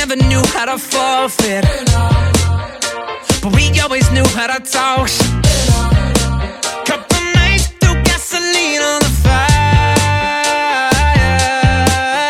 never knew how to forfeit, but we always knew how to talk. Couple nights threw gasoline on the fire.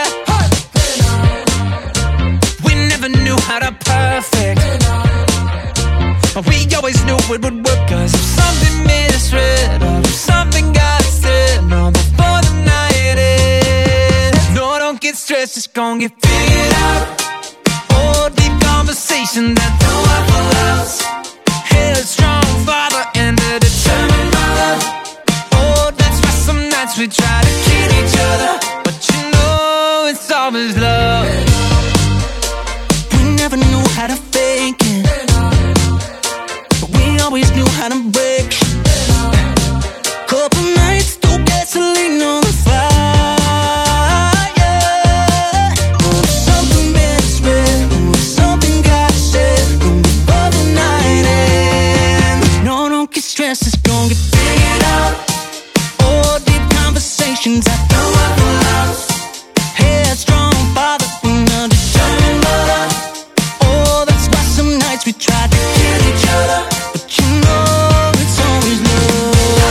We never knew how to perfect, but we always knew it would work. Cause if something misread, or if something got said, no, before the night ends, no, don't get stressed, it's gon' get figured out. Oh, deep conversation that don't have a house. Headstrong father and a determined mother. Oh, that's why some nights we try to kill each other, but you know it's always love. We never knew how to fake it, but we always knew how to break. Couple nights threw gasoline on the fire. Oh, something misread, oh, something got said, oh, before the night ends. No, don't get stressed, it's gon' get figured out. Oh, deep conversations I don't have to house. Headstrong father and a determined mother. Oh, that's why some nights we tried to kill each other, but you know it's always love.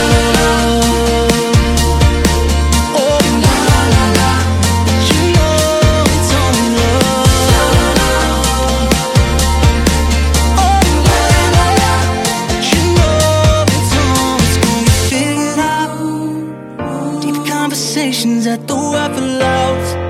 Oh, la la la la, but you know it's only love. Oh, la la la, but you know it's always gonna get figured out. Deep conversations at the Waffle House.